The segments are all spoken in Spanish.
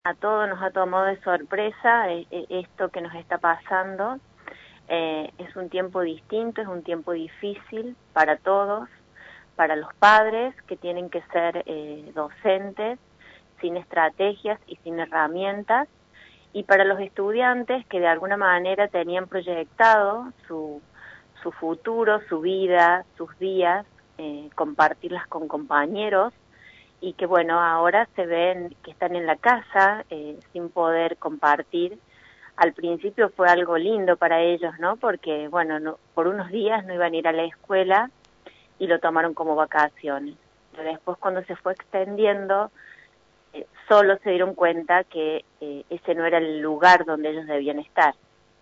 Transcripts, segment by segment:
A todos nos ha tomado de sorpresa esto que nos está pasando. Es un tiempo distinto, es un tiempo difícil para todos, para los padres que tienen que ser docentes, sin estrategias y sin herramientas, y para los estudiantes que de alguna manera tenían proyectado su futuro, su vida, sus días, compartirlas con compañeros, y que bueno, ahora se ven que están en la casa sin poder compartir. Al principio fue algo lindo para ellos, ¿no? Porque bueno, por unos días no iban a ir a la escuela y lo tomaron como vacaciones. Pero después, cuando se fue extendiendo, solo se dieron cuenta que ese no era el lugar donde ellos debían estar.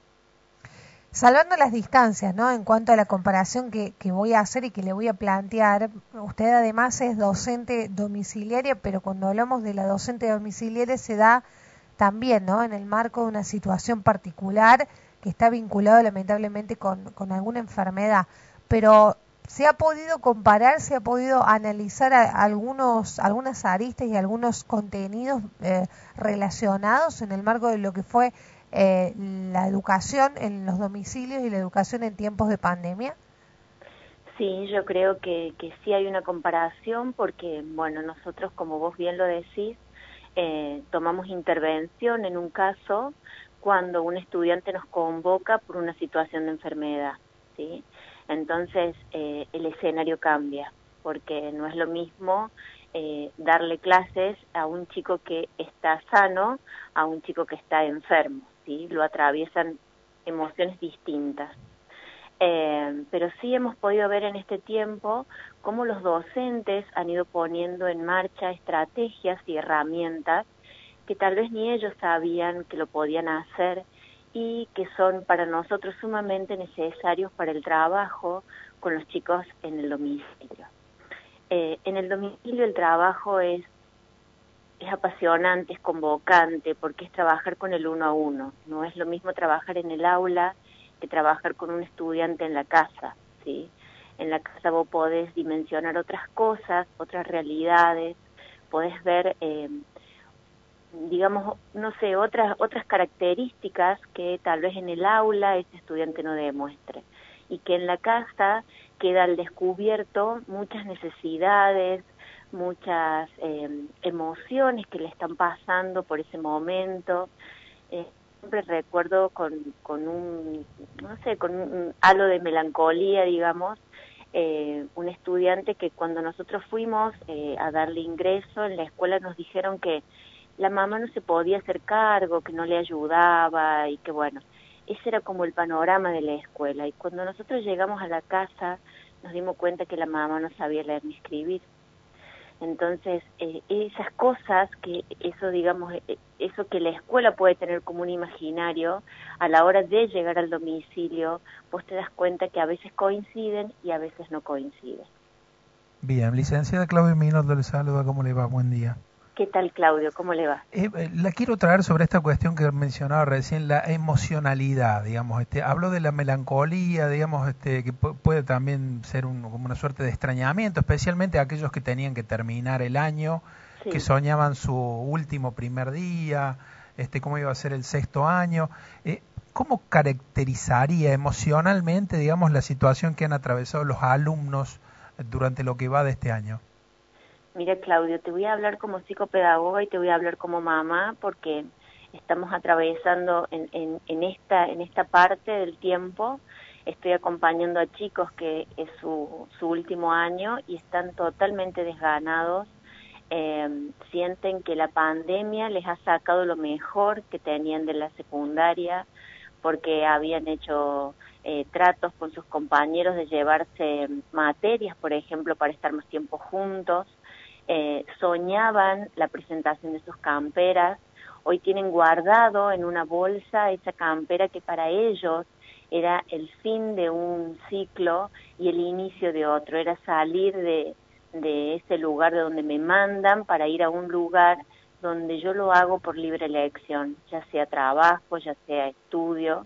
Salvando las distancias, ¿no? En cuanto a la comparación que voy a hacer y que le voy a plantear, usted además es docente domiciliaria, pero cuando hablamos de la docente domiciliaria se da también, ¿no? En el marco de una situación particular que está vinculado lamentablemente con alguna enfermedad. Pero ¿se ha podido comparar, se ha podido analizar algunas aristas y algunos contenidos relacionados en el marco de lo que fue la educación en los domicilios y la educación en tiempos de pandemia? Sí, yo creo que sí hay una comparación porque, bueno, nosotros, como vos bien lo decís, tomamos intervención en un caso cuando un estudiante nos convoca por una situación de enfermedad, ¿sí? Entonces, el escenario cambia, porque no es lo mismo darle clases a un chico que está sano a un chico que está enfermo, ¿sí? Lo atraviesan emociones distintas. Pero sí hemos podido ver en este tiempo cómo los docentes han ido poniendo en marcha estrategias y herramientas que tal vez ni ellos sabían que lo podían hacer y que son para nosotros sumamente necesarios para el trabajo con los chicos en el domicilio. En el domicilio el trabajo es apasionante, es convocante, porque es trabajar con el uno a uno. No es lo mismo trabajar en el aula que trabajar con un estudiante en la casa, ¿sí? En la casa vos podés dimensionar otras cosas, otras realidades, podés ver, digamos, no sé, otras características que tal vez en el aula ese estudiante no demuestre, y que en la casa queda al descubierto muchas necesidades, muchas emociones que le están pasando por ese momento. Siempre recuerdo con un, no sé, con un halo de melancolía, digamos, un estudiante que cuando nosotros fuimos a darle ingreso en la escuela nos dijeron que la mamá no se podía hacer cargo, que no le ayudaba y que bueno, ese era como el panorama de la escuela. Y cuando nosotros llegamos a la casa nos dimos cuenta que la mamá no sabía leer ni escribir. Entonces, esas cosas, que eso, digamos, eso que la escuela puede tener como un imaginario, a la hora de llegar al domicilio, vos te das cuenta que a veces coinciden y a veces no coinciden. Bien, licenciada Claudia Minoldo le saluda, ¿cómo le va? Buen día. ¿Qué tal, Claudio? ¿Cómo le va? La quiero traer sobre esta cuestión que mencionaba recién, la emocionalidad, digamos. Hablo de la melancolía, digamos, que puede también ser como una suerte de extrañamiento, especialmente aquellos que tenían que terminar el año, Sí. que soñaban su último primer día, cómo iba a ser el sexto año. ¿Cómo caracterizaría emocionalmente, digamos, la situación que han atravesado los alumnos durante lo que va de este año? Mira, Claudio, te voy a hablar como psicopedagoga y te voy a hablar como mamá, porque estamos atravesando en esta parte del tiempo. Estoy acompañando a chicos que es su último año y están totalmente desganados. Sienten que la pandemia les ha sacado lo mejor que tenían de la secundaria, porque habían hecho tratos con sus compañeros de llevarse materias, por ejemplo, para estar más tiempo juntos. Soñaban la presentación de sus camperas. Hoy tienen guardado en una bolsa esa campera que para ellos era el fin de un ciclo y el inicio de otro, era salir de ese lugar de donde me mandan para ir a un lugar donde yo lo hago por libre elección, ya sea trabajo, ya sea estudio.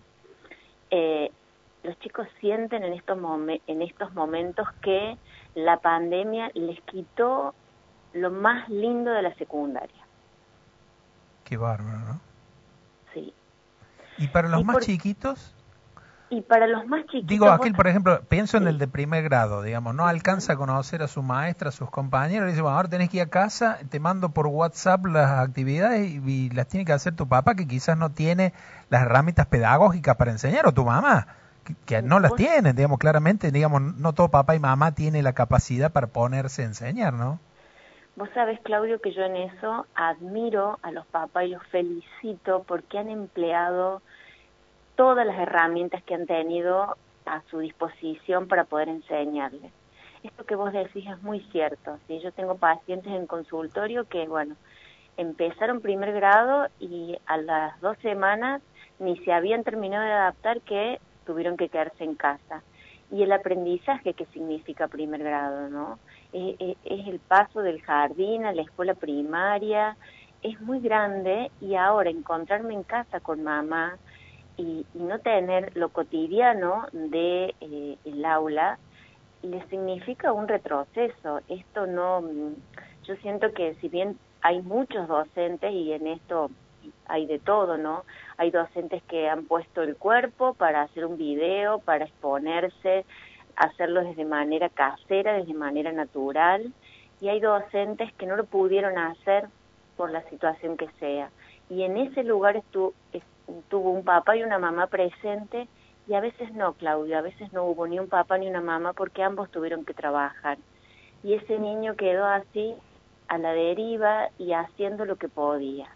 Los chicos sienten en estos momentos que la pandemia les quitó lo más lindo de la secundaria. Qué bárbaro, ¿no? Sí. ¿Y para los más chiquitos? Y para los más chiquitos... Digo, aquí, por ejemplo, pienso en sí. el de primer grado, digamos, no alcanza a conocer a su maestra, a sus compañeros, le dice, bueno, ahora tenés que ir a casa, te mando por WhatsApp las actividades y las tiene que hacer tu papá, que quizás no tiene las herramientas pedagógicas para enseñar, o tu mamá, que no las tiene, digamos, claramente, digamos, no todo papá y mamá tiene la capacidad para ponerse a enseñar, ¿no? Vos sabés, Claudio, que yo en eso admiro a los papás y los felicito porque han empleado todas las herramientas que han tenido a su disposición para poder enseñarles. Esto que vos decís es muy cierto, ¿sí? Yo tengo pacientes en consultorio que, bueno, empezaron primer grado y a las 2 semanas ni se habían terminado de adaptar que tuvieron que quedarse en casa. Y el aprendizaje que significa primer grado, ¿no? Es el paso del jardín a la escuela primaria, es muy grande y ahora encontrarme en casa con mamá y no tener lo cotidiano de el aula le significa un retroceso. Esto no, yo siento que si bien hay muchos docentes y en esto hay de todo, ¿no? Hay docentes que han puesto el cuerpo para hacer un video, para exponerse, hacerlo desde manera casera, desde manera natural, y hay docentes que no lo pudieron hacer por la situación que sea. Y en ese lugar tuvo un papá y una mamá presente, y a veces no, Claudia, a veces no hubo ni un papá ni una mamá porque ambos tuvieron que trabajar. Y ese niño quedó así, a la deriva y haciendo lo que podía.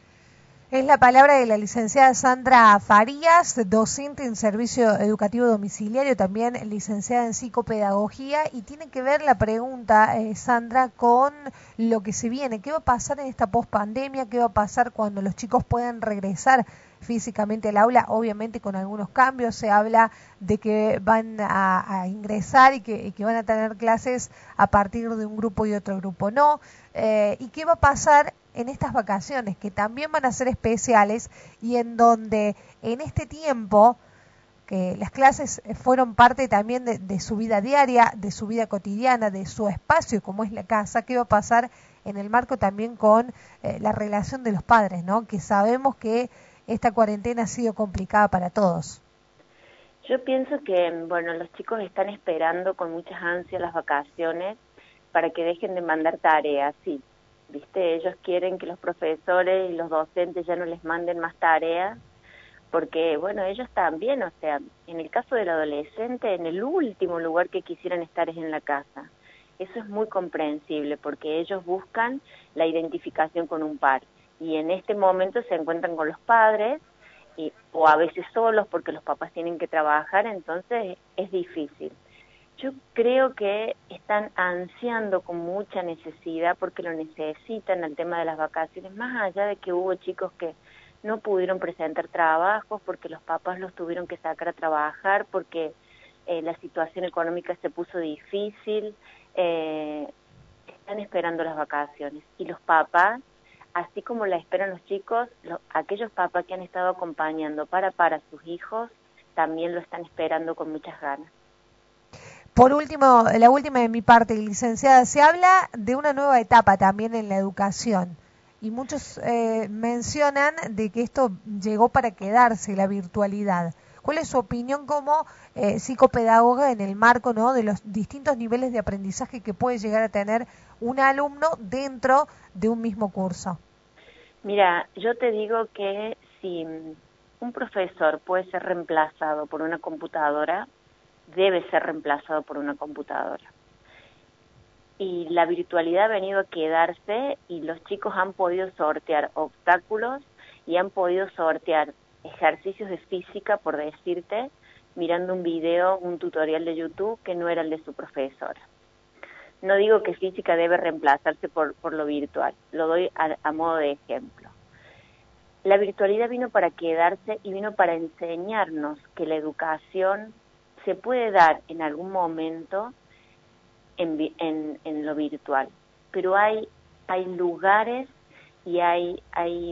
Es la palabra de la licenciada Sandra Farías, docente en servicio educativo domiciliario, también licenciada en psicopedagogía, y tiene que ver la pregunta, Sandra, con lo que se viene. ¿Qué va a pasar en esta pospandemia? ¿Qué va a pasar cuando los chicos puedan regresar físicamente al aula? Obviamente con algunos cambios, se habla de que van a ingresar y que van a tener clases a partir de un grupo y otro grupo no. ¿Y qué va a pasar en estas vacaciones, que también van a ser especiales y en donde en este tiempo que las clases fueron parte también de su vida diaria, de su vida cotidiana, de su espacio como es la casa? ¿Qué va a pasar en el marco también con la relación de los padres, ¿no? Que sabemos que esta cuarentena ha sido complicada para todos. Yo pienso que, bueno, los chicos están esperando con muchas ansias las vacaciones para que dejen de mandar tareas, sí. ¿Viste? Ellos quieren que los profesores y los docentes ya no les manden más tareas, porque, bueno, ellos también, o sea, en el caso del adolescente, en el último lugar que quisieran estar es en la casa. Eso es muy comprensible, porque ellos buscan la identificación con un par, y en este momento se encuentran con los padres, o a veces solos porque los papás tienen que trabajar, entonces es difícil. Yo creo que están ansiando con mucha necesidad porque lo necesitan el tema de las vacaciones, más allá de que hubo chicos que no pudieron presentar trabajos porque los papás los tuvieron que sacar a trabajar, porque la situación económica se puso difícil, están esperando las vacaciones. Y los papás, así como la esperan los chicos, aquellos papás que han estado acompañando para sus hijos, también lo están esperando con muchas ganas. Por último, la última de mi parte, licenciada, se habla de una nueva etapa también en la educación y muchos mencionan de que esto llegó para quedarse, la virtualidad. ¿Cuál es su opinión como psicopedagoga en el marco, ¿no?, de los distintos niveles de aprendizaje que puede llegar a tener un alumno dentro de un mismo curso? Mira, yo te digo que si un profesor puede ser reemplazado por una computadora, debe ser reemplazado por una computadora. Y la virtualidad ha venido a quedarse y los chicos han podido sortear obstáculos y han podido sortear ejercicios de física, por decirte, mirando un video, un tutorial de YouTube que no era el de su profesora. No digo que física debe reemplazarse por lo virtual, lo doy a modo de ejemplo. La virtualidad vino para quedarse y vino para enseñarnos que la educación se puede dar en algún momento en lo virtual, pero hay lugares y hay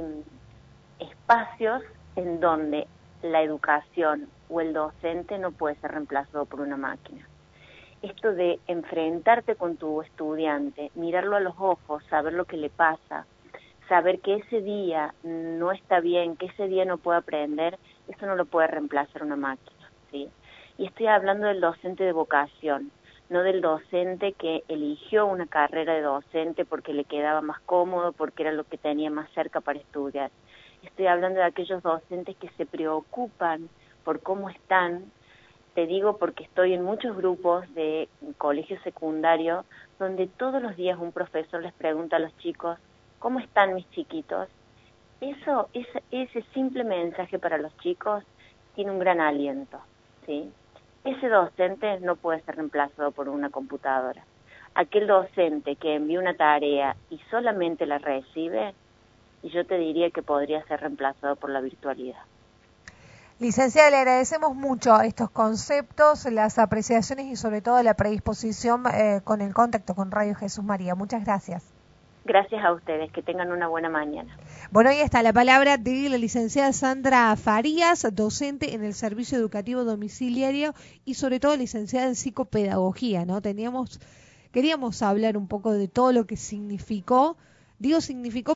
espacios en donde la educación o el docente no puede ser reemplazado por una máquina. Esto de enfrentarte con tu estudiante, mirarlo a los ojos, saber lo que le pasa, saber que ese día no está bien, que ese día no puede aprender, eso no lo puede reemplazar una máquina, ¿sí? Y estoy hablando del docente de vocación, no del docente que eligió una carrera de docente porque le quedaba más cómodo, porque era lo que tenía más cerca para estudiar. Estoy hablando de aquellos docentes que se preocupan por cómo están. Te digo porque estoy en muchos grupos de colegio secundario donde todos los días un profesor les pregunta a los chicos, ¿cómo están mis chiquitos? Ese simple mensaje para los chicos tiene un gran aliento, ¿sí? Ese docente no puede ser reemplazado por una computadora. Aquel docente que envía una tarea y solamente la recibe, y yo te diría que podría ser reemplazado por la virtualidad. Licenciada, le agradecemos mucho estos conceptos, las apreciaciones y sobre todo la predisposición con el contacto con Radio Jesús María. Muchas gracias. Gracias a ustedes, que tengan una buena mañana. Bueno, ahí está la palabra de la licenciada Sandra Farías, docente en el Servicio Educativo Domiciliario y sobre todo licenciada en psicopedagogía, ¿no? Queríamos hablar un poco de todo lo que significó, significó